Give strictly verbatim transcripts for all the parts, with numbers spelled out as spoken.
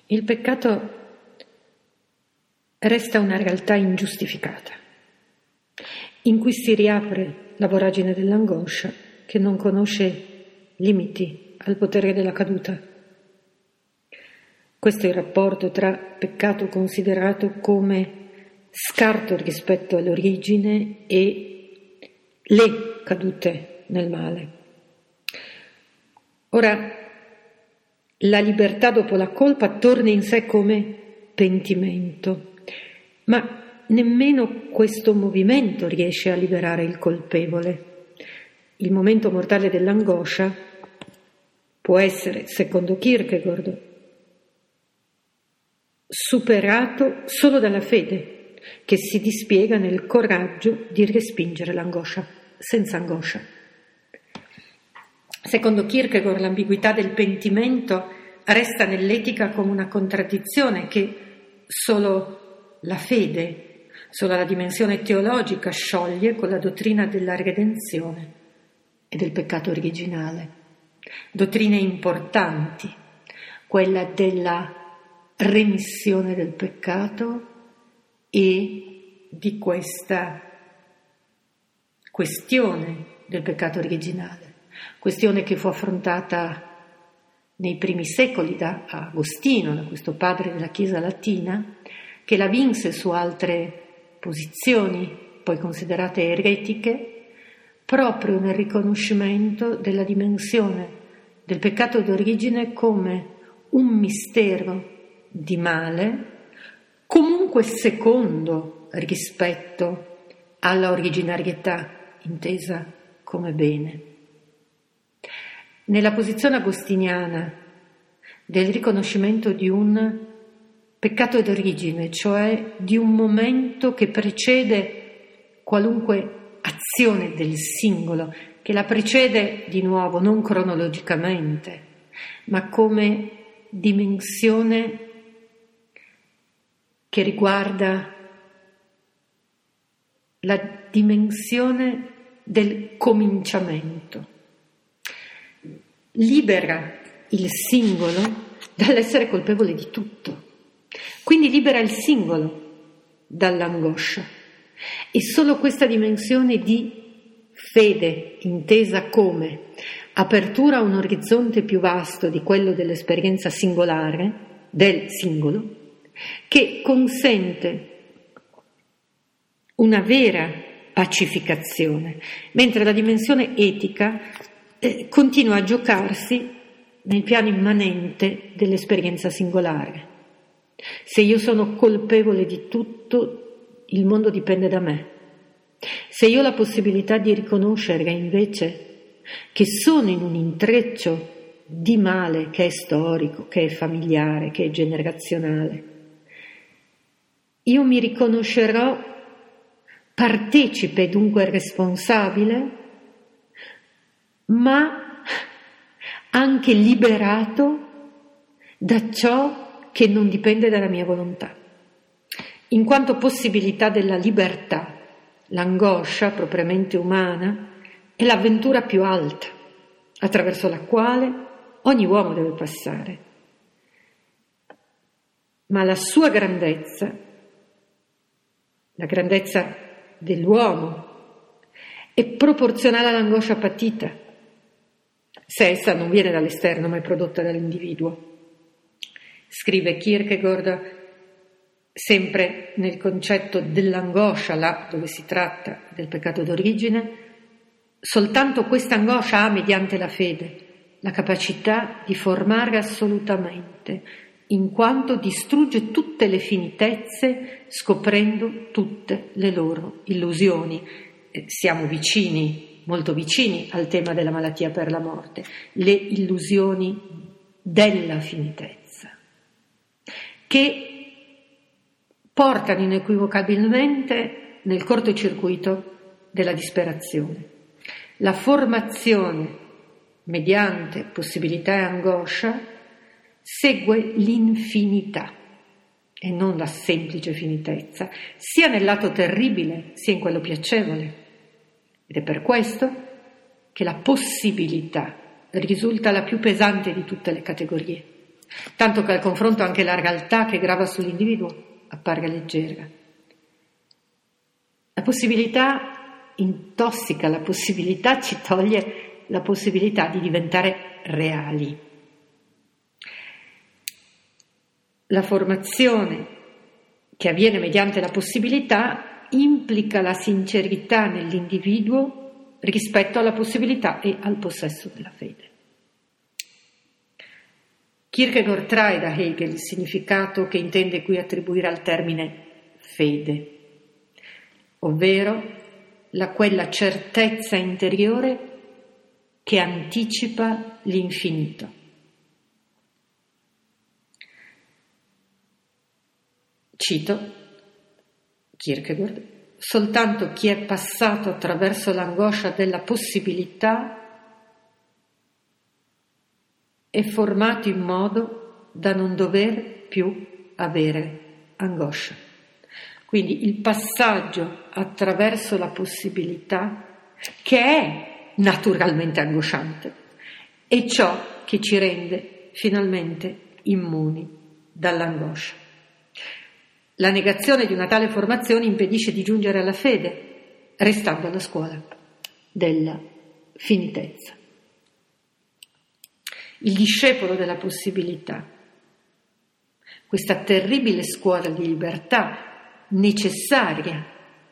il peccato resta una realtà ingiustificata, in cui si riapre la voragine dell'angoscia che non conosce limiti al potere della caduta. Questo è il rapporto tra peccato considerato come scarto rispetto all'origine e le cadute nel male. Ora, la libertà dopo la colpa torna in sé come pentimento, ma nemmeno questo movimento riesce a liberare il colpevole. Il momento mortale dell'angoscia può essere, secondo Kierkegaard, superato solo dalla fede, che si dispiega nel coraggio di respingere l'angoscia, senza angoscia. Secondo Kierkegaard, l'ambiguità del pentimento resta nell'etica come una contraddizione che solo la fede, solo la dimensione teologica scioglie con la dottrina della redenzione e del peccato originale. Dottrine importanti, quella della remissione del peccato e di questa questione del peccato originale, questione che fu affrontata nei primi secoli da Agostino, da questo padre della Chiesa latina, che la vinse su altre posizioni, poi considerate eretiche, proprio nel riconoscimento della dimensione del peccato d'origine come un mistero di male, comunque secondo rispetto alla originarietà intesa come bene. Nella posizione agostiniana del riconoscimento di un peccato d'origine, cioè di un momento che precede qualunque azione del singolo, che la precede di nuovo non cronologicamente, ma come dimensione che riguarda la dimensione del cominciamento. Libera il singolo dall'essere colpevole di tutto, quindi libera il singolo dall'angoscia. E solo questa dimensione di fede, intesa come apertura a un orizzonte più vasto di quello dell'esperienza singolare, del singolo, che consente una vera pacificazione, mentre la dimensione etica eh, continua a giocarsi nel piano immanente dell'esperienza singolare. Se io sono colpevole di tutto, il mondo dipende da me. Se io ho la possibilità di riconoscere invece che sono in un intreccio di male che è storico, che è familiare, che è generazionale, io mi riconoscerò partecipe, dunque responsabile, ma anche liberato da ciò che non dipende dalla mia volontà. In quanto possibilità della libertà, l'angoscia propriamente umana è l'avventura più alta, attraverso la quale ogni uomo deve passare. Ma la sua grandezza, la grandezza dell'uomo, è proporzionale all'angoscia patita, se essa non viene dall'esterno ma è prodotta dall'individuo. Scrive Kierkegaard, sempre nel concetto dell'angoscia, là dove si tratta del peccato d'origine, soltanto questa angoscia ha, mediante la fede, la capacità di formare assolutamente, in quanto distrugge tutte le finitezze, scoprendo tutte le loro illusioni. Eh, siamo vicini, molto vicini al tema della malattia per la morte, le illusioni della finitezza, che portano inequivocabilmente nel cortocircuito della disperazione. La formazione mediante possibilità e angoscia segue l'infinità e non la semplice finitezza, sia nel lato terribile sia in quello piacevole. Ed è per questo che la possibilità risulta la più pesante di tutte le categorie. tanto che al confronto anche la realtà che grava sull'individuo appare leggera. La possibilità intossica, la possibilità ci toglie la possibilità di diventare reali. La formazione che avviene mediante la possibilità implica la sincerità nell'individuo rispetto alla possibilità e al possesso della fede. Kierkegaard trae da Hegel il significato che intende qui attribuire al termine fede, ovvero la quella certezza interiore che anticipa l'infinito. Cito Kierkegaard: soltanto chi è passato attraverso l'angoscia della possibilità è formato in modo da non dover più avere angoscia. Quindi il passaggio attraverso la possibilità, che è naturalmente angosciante, è ciò che ci rende finalmente immuni dall'angoscia. La negazione di una tale formazione impedisce di giungere alla fede, restando alla scuola della finitezza. Il discepolo della possibilità, questa terribile scuola di libertà necessaria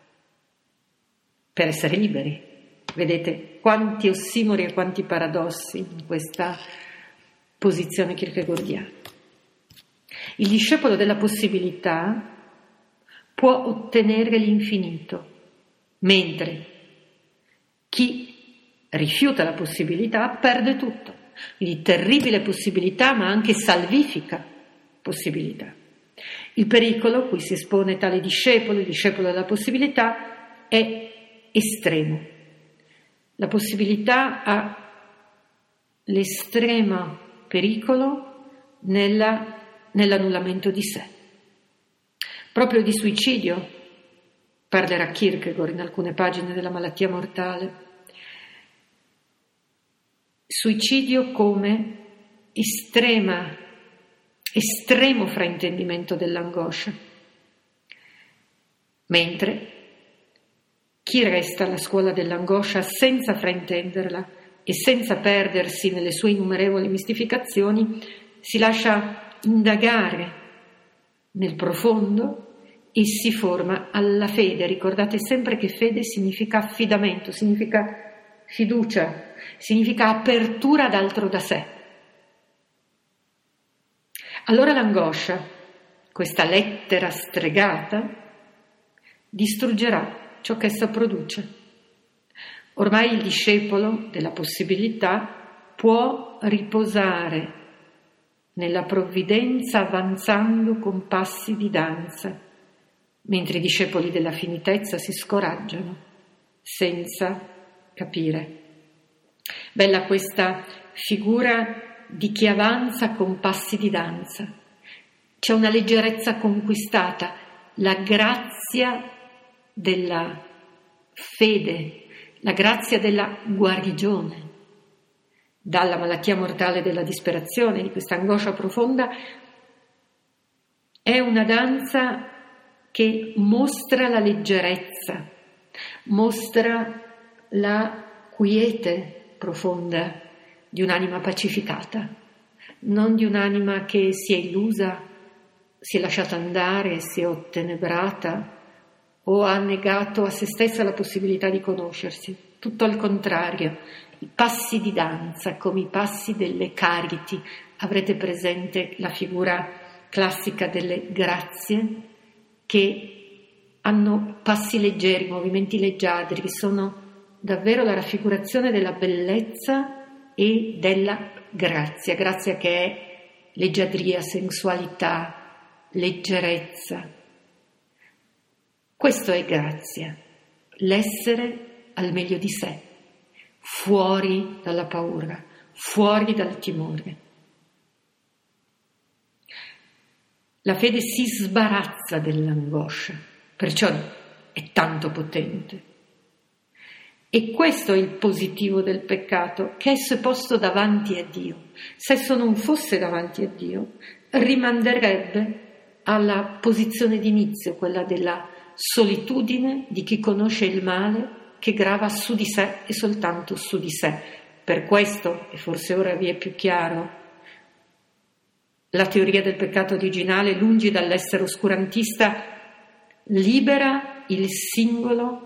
per essere liberi. Vedete quanti ossimori e quanti paradossi in questa posizione kierkegaardiana. Il discepolo della possibilità può ottenere l'infinito, mentre chi rifiuta la possibilità perde tutto. Quindi terribile possibilità, ma anche salvifica possibilità. Il pericolo cui si espone tale discepolo, il discepolo della possibilità, è estremo. La possibilità ha l'estremo pericolo nella, nell'annullamento di sé. Proprio di suicidio parlerà Kierkegaard in alcune pagine della Malattia mortale. Suicidio come estrema, estremo fraintendimento dell'angoscia, mentre chi resta alla scuola dell'angoscia senza fraintenderla e senza perdersi nelle sue innumerevoli mistificazioni si lascia indagare nel profondo e si forma alla fede. Ricordate sempre che fede significa affidamento, significa fiducia, significa apertura ad altro da sé. Allora l'angoscia, questa lettera stregata, distruggerà ciò che essa produce. Ormai il discepolo della possibilità può riposare nella provvidenza avanzando con passi di danza, mentre i discepoli della finitezza si scoraggiano senza capire. Bella questa figura di chi avanza con passi di danza. C'è una leggerezza conquistata, la grazia della fede, la grazia della guarigione dalla malattia mortale della disperazione, di questa angoscia profonda. È una danza che mostra la leggerezza, mostra la quiete profonda di un'anima pacificata, non di un'anima che si è illusa, si è lasciata andare, si è ottenebrata o ha negato a se stessa la possibilità di conoscersi. Tutto al contrario, i passi di danza come i passi delle Cariti. Avrete presente la figura classica delle grazie che hanno passi leggeri, movimenti leggiadri, che sono davvero la raffigurazione della bellezza e della grazia, grazia che è leggiadria, sensualità, leggerezza. Questo è grazia, l'essere al meglio di sé, fuori dalla paura, fuori dal timore. La fede si sbarazza dell'angoscia, perciò è tanto potente. E questo è il positivo del peccato, che esso è posto davanti a Dio. Se esso non fosse davanti a Dio, rimanderebbe alla posizione d'inizio, quella della solitudine di chi conosce il male che grava su di sé e soltanto su di sé. Per questo, e forse ora vi è più chiaro, la teoria del peccato originale, lungi dall'essere oscurantista, libera il singolo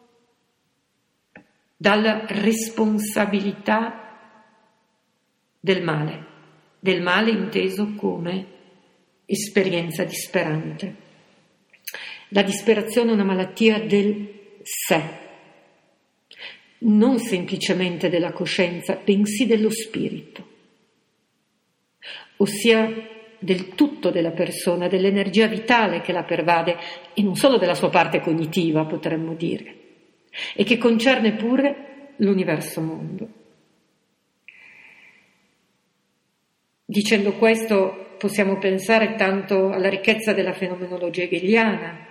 dalla responsabilità del male, del male inteso come esperienza disperante. La disperazione è una malattia del sé, non semplicemente della coscienza, bensì dello spirito, ossia del tutto della persona, dell'energia vitale che la pervade e non solo della sua parte cognitiva, potremmo dire, e che concerne pure l'universo mondo. Dicendo questo possiamo pensare tanto alla ricchezza della fenomenologia hegeliana,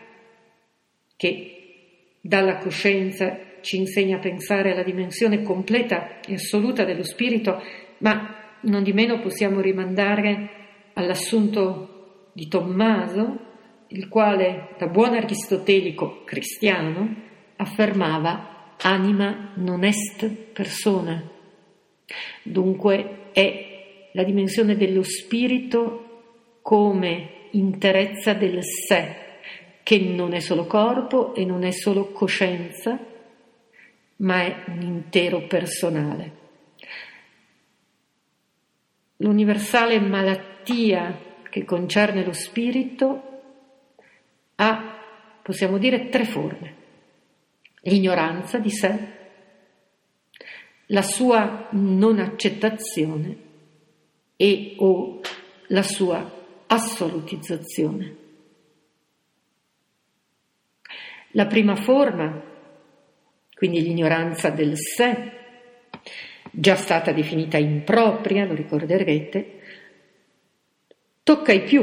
che dalla coscienza ci insegna a pensare alla dimensione completa e assoluta dello spirito, ma non di meno possiamo rimandare all'assunto di Tommaso, il quale, da buon aristotelico cristiano, affermava anima non est persona. Dunque è la dimensione dello spirito come interezza del sé, che non è solo corpo e non è solo coscienza, ma è un intero personale. L'universale malattia che concerne lo spirito ha, possiamo dire, tre forme: l'ignoranza di sé, la sua non accettazione e o la sua assolutizzazione. La prima forma, quindi l'ignoranza del sé, già stata definita impropria, lo ricorderete, tocca ai più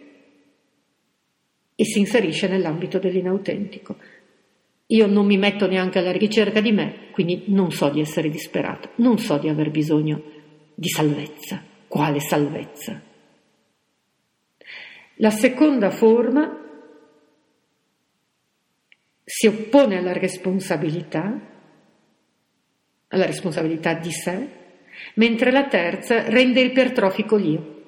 e si inserisce nell'ambito dell'inautentico. Io non mi metto neanche alla ricerca di me, quindi non so di essere disperato, non so di aver bisogno di salvezza. Quale salvezza? La seconda forma si oppone alla responsabilità, alla responsabilità di sé, mentre la terza rende ipertrofico l'io,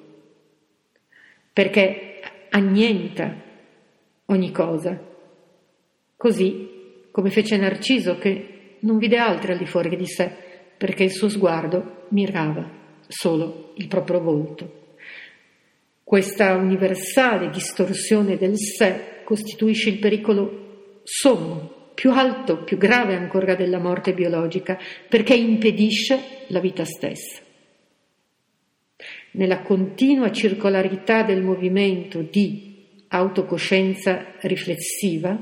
perché annienta ogni cosa, così come fece Narciso, che non vide altri al di fuori di sé, perché il suo sguardo mirava solo il proprio volto. Questa universale distorsione del sé costituisce il pericolo sommo, più alto, più grave ancora della morte biologica, perché impedisce la vita stessa. Nella continua circolarità del movimento di autocoscienza riflessiva,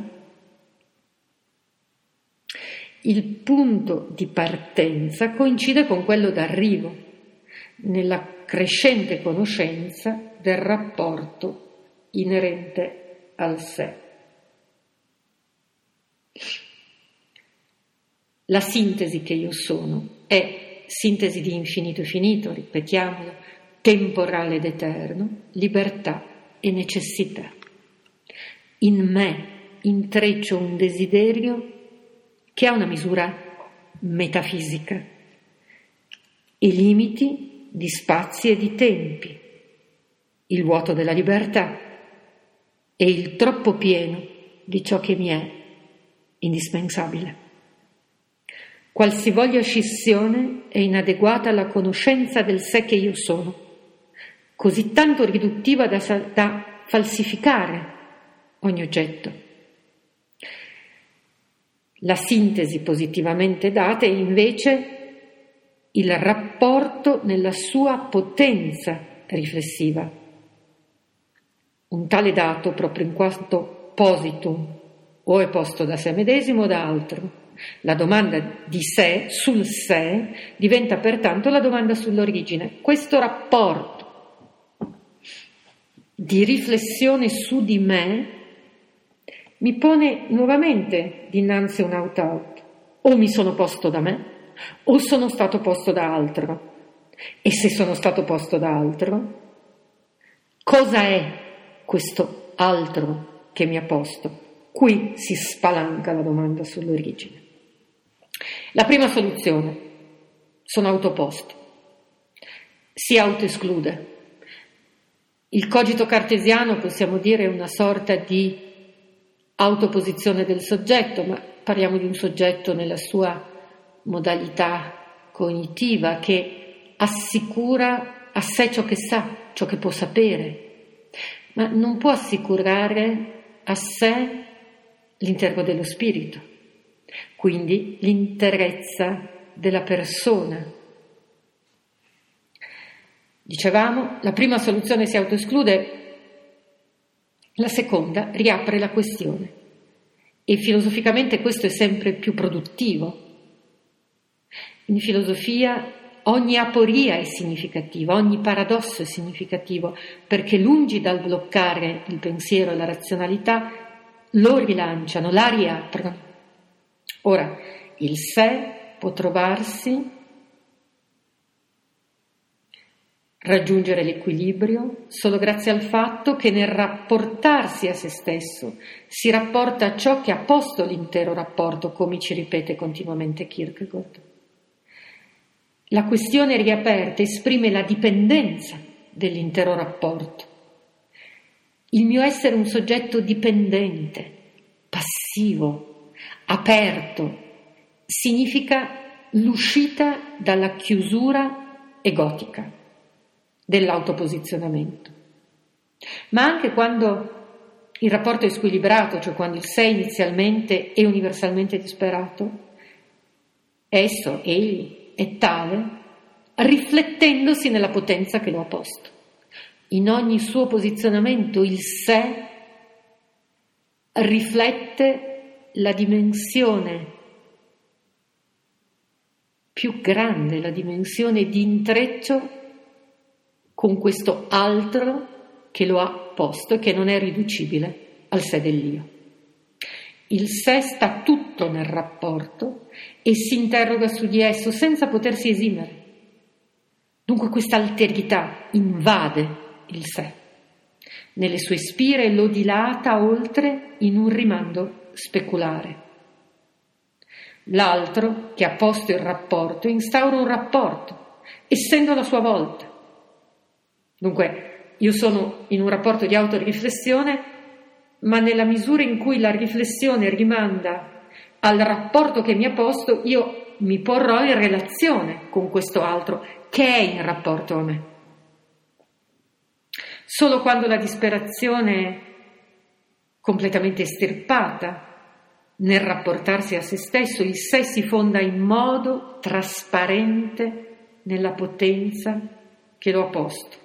il punto di partenza coincide con quello d'arrivo, nella crescente conoscenza del rapporto inerente al sé. La sintesi che io sono è sintesi di infinito e finito, ripetiamolo, temporale ed eterno, libertà e necessità. In me intreccio un desiderio che ha una misura metafisica e limiti di spazi e di tempi, il vuoto della libertà e il troppo pieno di ciò che mi è indispensabile. Qualsivoglia scissione è inadeguata alla conoscenza del sé che io sono, così tanto riduttiva da, da falsificare ogni oggetto. La sintesi positivamente data è invece il rapporto nella sua potenza riflessiva. Un tale dato, proprio in quanto positum, o è posto da sé medesimo o da altro. La domanda di sé, sul sé, diventa pertanto la domanda sull'origine. Questo rapporto di riflessione su di me mi pone nuovamente dinanzi a un out-out. O mi sono posto da me, o sono stato posto da altro. E se sono stato posto da altro, cosa è questo altro che mi ha posto? Qui si spalanca la domanda sull'origine. La prima soluzione: sono autoposto. Si autoesclude. Il cogito cartesiano, possiamo dire, è una sorta di autoposizione del soggetto, ma parliamo di un soggetto nella sua modalità cognitiva che assicura a sé ciò che sa, ciò che può sapere, ma non può assicurare a sé l'interno dello spirito, quindi l'interezza della persona. Dicevamo, la prima soluzione si autoesclude, la seconda riapre la questione e filosoficamente questo è sempre più produttivo. In filosofia ogni aporia è significativa, ogni paradosso è significativo, perché lungi dal bloccare il pensiero e la razionalità, lo rilanciano, la riaprono. Ora, il sé può trovarsi, raggiungere l'equilibrio solo grazie al fatto che nel rapportarsi a se stesso si rapporta a ciò che ha posto l'intero rapporto, come ci ripete continuamente Kierkegaard. La questione riaperta esprime la dipendenza dell'intero rapporto. Il mio essere un soggetto dipendente, passivo, aperto, significa l'uscita dalla chiusura egotica dell'autoposizionamento. Ma anche quando il rapporto è squilibrato, cioè quando il sé inizialmente è universalmente disperato, esso, egli, è tale, riflettendosi nella potenza che lo ha posto. In ogni suo posizionamento il sé riflette la dimensione più grande, la dimensione di intreccio con questo altro che lo ha posto e che non è riducibile al sé dell'io. Il sé sta tutto nel rapporto e si interroga su di esso senza potersi esimere. Dunque questa alterità invade il sé. Nelle sue spire lo dilata oltre in un rimando speculare. L'altro, che ha posto il rapporto, instaura un rapporto, essendo la sua volta. Dunque, io sono in un rapporto di autoriflessione, ma nella misura in cui la riflessione rimanda al rapporto che mi ha posto, io mi porrò in relazione con questo altro che è in rapporto a me. Solo quando la disperazione è completamente estirpata nel rapportarsi a se stesso, il sé si fonda in modo trasparente nella potenza che lo ha posto.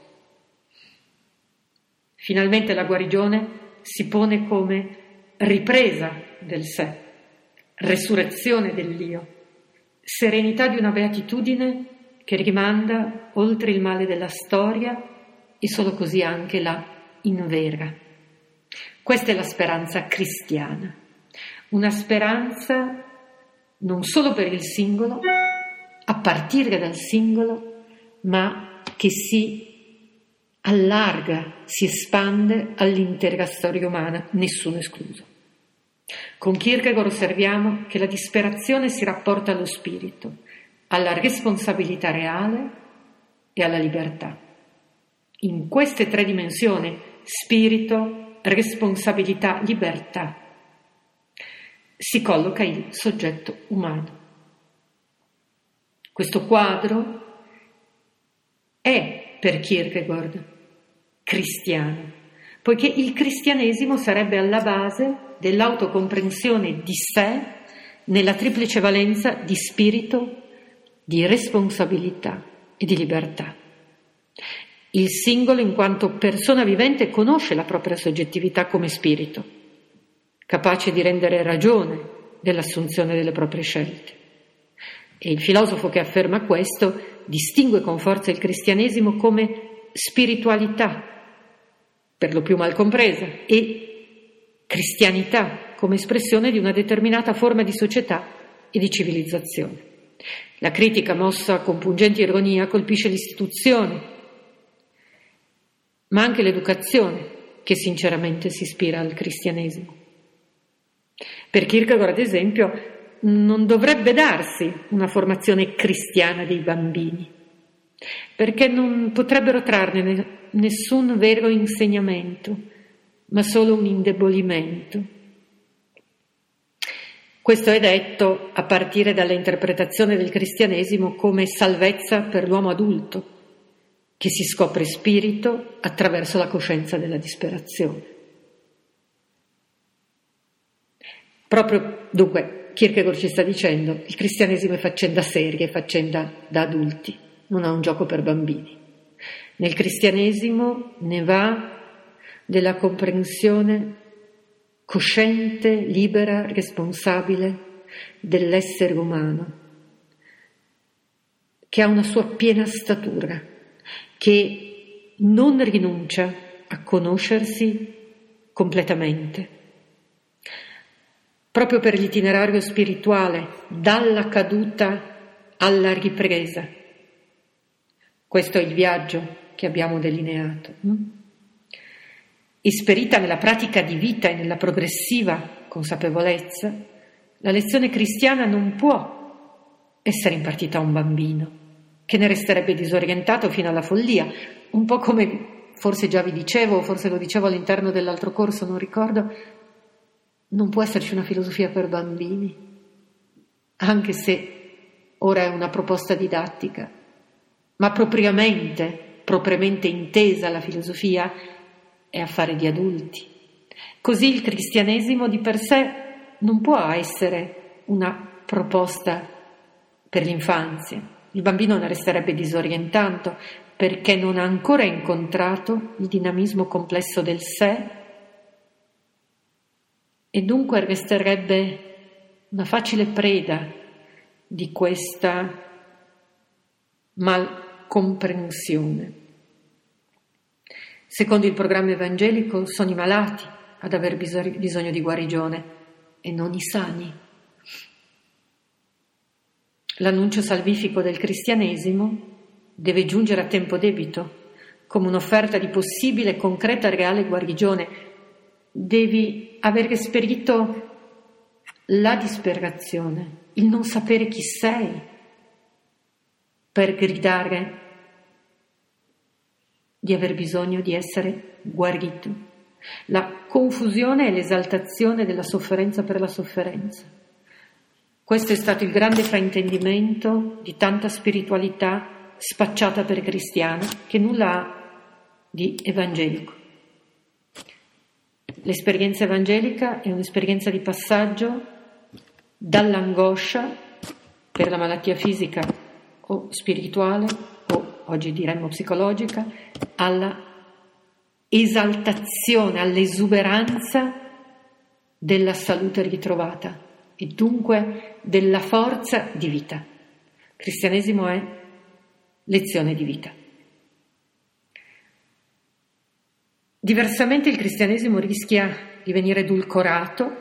Finalmente la guarigione si pone come ripresa del sé, resurrezione dell'io, serenità di una beatitudine che rimanda oltre il male della storia e solo così anche la invera. Questa è la speranza cristiana, una speranza non solo per il singolo, a partire dal singolo, ma che si allarga, si espande all'intera storia umana, nessuno escluso. Con Kierkegaard osserviamo che la disperazione si rapporta allo spirito, alla responsabilità reale e alla libertà. In queste tre dimensioni, spirito, responsabilità, libertà, si colloca il soggetto umano. Questo quadro è per Kierkegaard cristiano, poiché il cristianesimo sarebbe alla base dell'autocomprensione di sé nella triplice valenza di spirito, di responsabilità e di libertà. Il singolo, in quanto persona vivente, conosce la propria soggettività come spirito, capace di rendere ragione dell'assunzione delle proprie scelte. E il filosofo che afferma questo distingue con forza il cristianesimo come spiritualità, per lo più mal compresa, e cristianità come espressione di una determinata forma di società e di civilizzazione. La critica, mossa con pungente ironia, colpisce l'istituzione, ma anche l'educazione che sinceramente si ispira al cristianesimo. Per Kierkegaard, ad esempio, non dovrebbe darsi una formazione cristiana dei bambini, perché non potrebbero trarne nessun vero insegnamento, ma solo un indebolimento. Questo è detto a partire dall'interpretazione del cristianesimo come salvezza per l'uomo adulto, che si scopre spirito attraverso la coscienza della disperazione. Proprio, dunque, Kierkegaard ci sta dicendo: il cristianesimo è faccenda seria, è faccenda da adulti, non è un gioco per bambini. Nel cristianesimo ne va della comprensione cosciente, libera, responsabile dell'essere umano, che ha una sua piena statura, che non rinuncia a conoscersi completamente. Proprio per l'itinerario spirituale, dalla caduta alla ripresa. Questo è il viaggio che abbiamo delineato. Isperita nella pratica di vita e nella progressiva consapevolezza, la lezione cristiana non può essere impartita a un bambino, che ne resterebbe disorientato fino alla follia, un po' come forse già vi dicevo, o forse lo dicevo all'interno dell'altro corso, non ricordo. Non può esserci una filosofia per bambini, anche se ora è una proposta didattica, ma propriamente, propriamente intesa la filosofia è affare di adulti. Così il cristianesimo di per sé non può essere una proposta per l'infanzia. Il bambino ne resterebbe disorientato perché non ha ancora incontrato il dinamismo complesso del sé, e dunque resterebbe una facile preda di questa malcomprensione. Secondo il programma evangelico sono i malati ad aver bisogno di guarigione e non i sani. L'annuncio salvifico del cristianesimo deve giungere a tempo debito come un'offerta di possibile e concreta e reale guarigione. Devi aver esperito la disperazione, il non sapere chi sei, per gridare di aver bisogno di essere guarito. La confusione e l'esaltazione della sofferenza per la sofferenza. Questo è stato il grande fraintendimento di tanta spiritualità spacciata per cristiana, che nulla ha di evangelico. L'esperienza evangelica è un'esperienza di passaggio dall'angoscia per la malattia fisica o spirituale, o oggi diremmo psicologica, alla esaltazione, all'esuberanza della salute ritrovata e dunque della forza di vita. Il cristianesimo è lezione di vita. Diversamente il cristianesimo rischia di venire edulcorato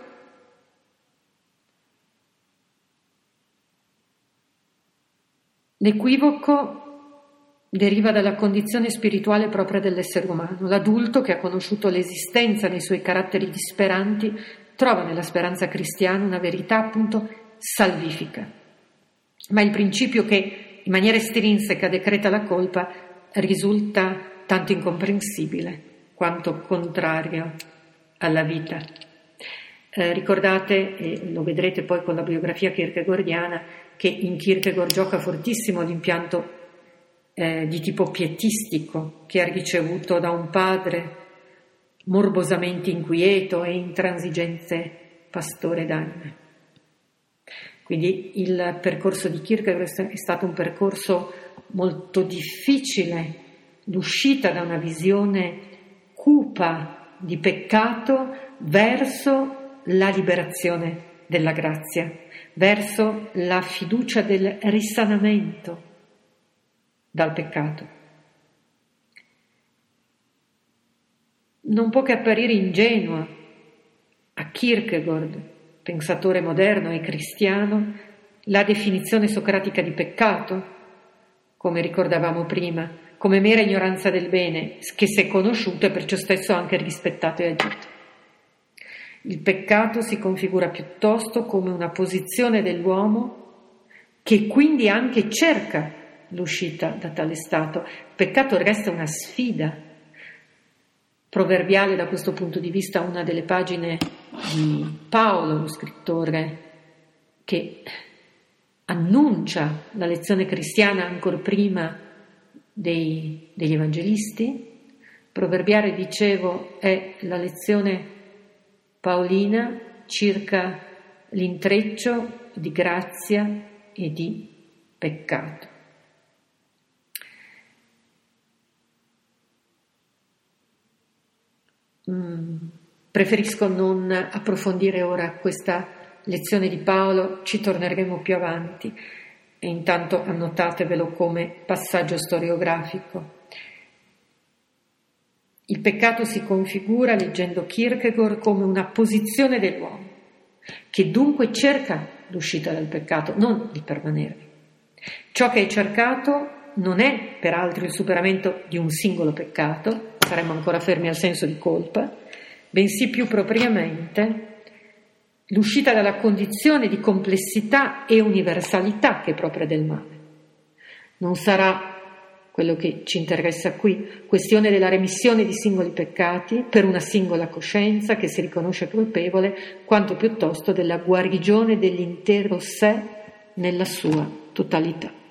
L'equivoco deriva dalla condizione spirituale propria dell'essere umano. L'adulto che ha conosciuto l'esistenza nei suoi caratteri disperanti trova nella speranza cristiana una verità appunto salvifica. Ma il principio che in maniera estrinseca decreta la colpa risulta tanto incomprensibile quanto contrario alla vita. Eh, ricordate, e lo vedrete poi con la biografia kierkegaardiana, che in Kierkegaard gioca fortissimo l'impianto eh, di tipo pietistico che ha ricevuto da un padre morbosamente inquieto e intransigente pastore d'anime. Quindi il percorso di Kierkegaard è stato un percorso molto difficile, l'uscita da una visione cupa di peccato verso la liberazione della grazia, verso la fiducia del risanamento dal peccato. Non può che apparire ingenua a Kierkegaard, pensatore moderno e cristiano, la definizione socratica di peccato, come ricordavamo prima, come mera ignoranza del bene, che se conosciuto è perciò stesso anche rispettato e agito. Il peccato si configura piuttosto come una posizione dell'uomo che quindi anche cerca l'uscita da tale stato. Il peccato resta una sfida proverbiale da questo punto di vista. Una delle pagine di Paolo, lo scrittore che annuncia la lezione cristiana ancor prima dei, degli evangelisti. Proverbiale, dicevo, è la lezione paolina circa l'intreccio di grazia e di peccato. Mm, preferisco non approfondire ora questa lezione di Paolo, ci torneremo più avanti e intanto annotatevelo come passaggio storiografico. Il peccato si configura, leggendo Kierkegaard, come una posizione dell'uomo, che dunque cerca l'uscita dal peccato, non di permanervi. Ciò che è cercato non è peraltro il superamento di un singolo peccato, saremmo ancora fermi al senso di colpa, bensì più propriamente l'uscita dalla condizione di complessità e universalità che è propria del male. Non sarà, quello che ci interessa qui, questione della remissione di singoli peccati per una singola coscienza che si riconosce colpevole, quanto piuttosto della guarigione dell'intero sé nella sua totalità.